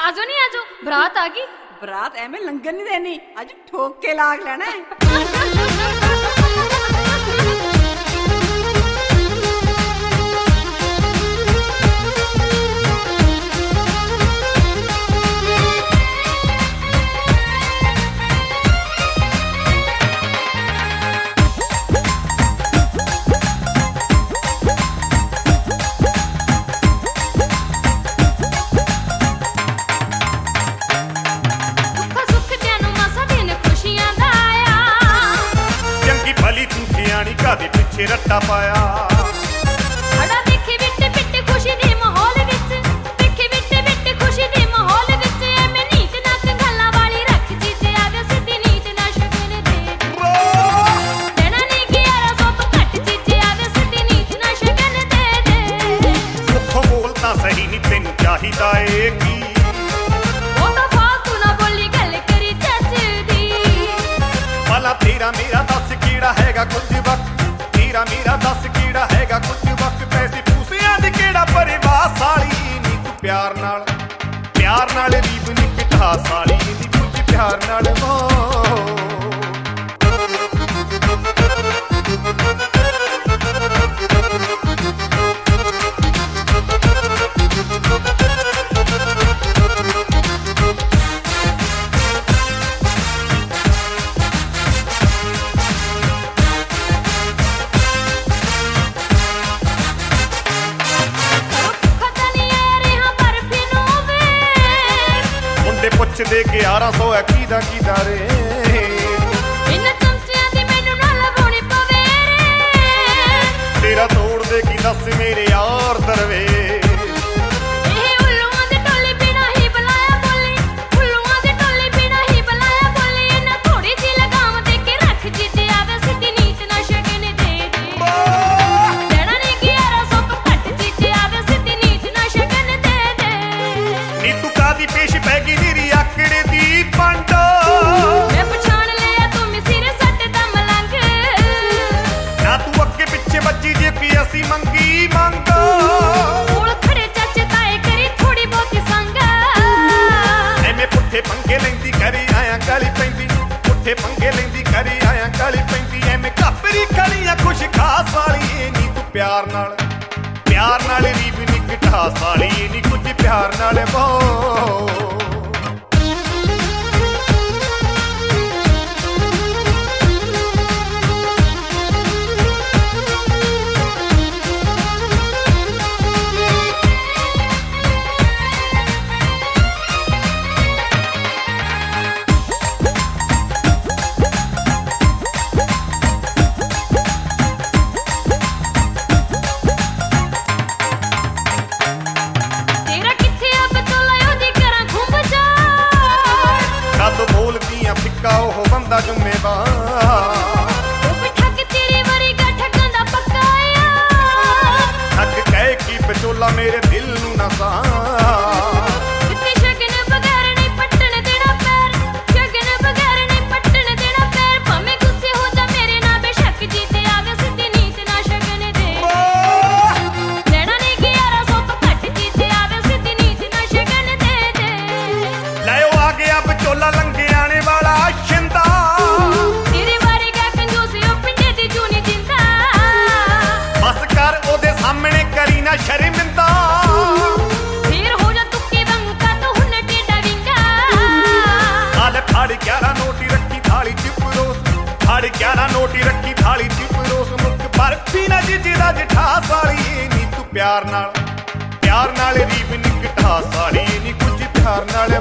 आजो नहीं आजो बरात आ गई। बरात एवें लंगर नहीं देनी, अज ठोक के लाग लेना है। पिछे रट्टा पाया बड़ा देखे बिट बिट खुशी दे माहौल विच, देखे बिट बिट खुशी दे माहौल विच एवें नीत नाक गल्लां वाली रख जीजे आवे सिद्धी नीत ना शगन दे देना नहीं कि 1100 तो घट जीजे आवे सिद्धी नीत ना शगन दे मुखों बोल तां सही नहीं तैनूं चाहिदा ए की ओ तां फालतू ना बोली गल करी चाच दी भला तेरा मेरा दस कीड़ा हैगा कुछ वक्त तेरा मेरा दस कीड़ा हैगा कुछ वक्त पैसे पूसियां दी केड़ा परिवास वाली नी तू प्यार नाल रीब नी पिठास वाली नी कुछ प्यार नाल पुछदे 1100 है कीदा कीदा रे इन चमचियां दी मैनू ना लवाउणी पवे रे तेरा तोड़ दे की दस मेरे यार दरवे उल्लूआं दे टोली बिना ही बुलाया बोली, उल्लूआं दे टोली बिना ही बुलाया बोली इन्ना थोड़ी जी लगाम दे के रख जीजे आवे सिद्धी नीत ना शगन दे देना नहीं कि 1100 तो घट जीजे आवे सिद्धी नीत ना शगन दे नी तू कादी पेश पैगी नीरी आकड़े दी पंडो मैं पछाण लिया तू मिसिर सट दा मलंग ना तू अगे पिछे बच्ची जे की असी मंगी मंगो कोल खड़े चाचे ताए करी थोड़ी बहुती संग एवें पुठे पंगे लैंदी करी आया गाली पैंदी पुठे पंगे लैंदी करी आया गाली पैंदी एवें घापरी खड़ियां खुश खास वाली नी तू प्यार नाल रीब नी गिठास वाली नी कुछ प्यार नाल बंदा जुम्मेवार ठग तेरी वरी गा ठगन दा पक्का ठग कह की बचोला मेरे दिल नू ना सा शगन बगैर नहीं पट्टन देना पैर, शगन बगैर नहीं पट्टन देना पैर भाਵੇਂ गुस्से हो जा मेरे ना बेशक जीते आवे सिद्धी नीत ना शगन दे देना नहीं कि 1100 तो घट जीते आवे सिद्धी नीत ना शगन दे लाओ आ गया बचोला लंघे आने वाला शिंदा तेरे वारे गा कंजूसी ओ पिंडे दी जूनी जिंदा बस कर ओदे सामने करी ना शर्मिंदा फिर हो जा तुक्के वांगू का तो हुन टेढ़ा विंगा हाल फाड़ 11 नोटी रखी थाली च परोस फाड़ 11 नोटी रखी थाली च परोस मुख बर्फी ना जिदा जठास वाली नी तू प्यार नाल रीब नी गिठास वाली नी कुछ प्यार नाल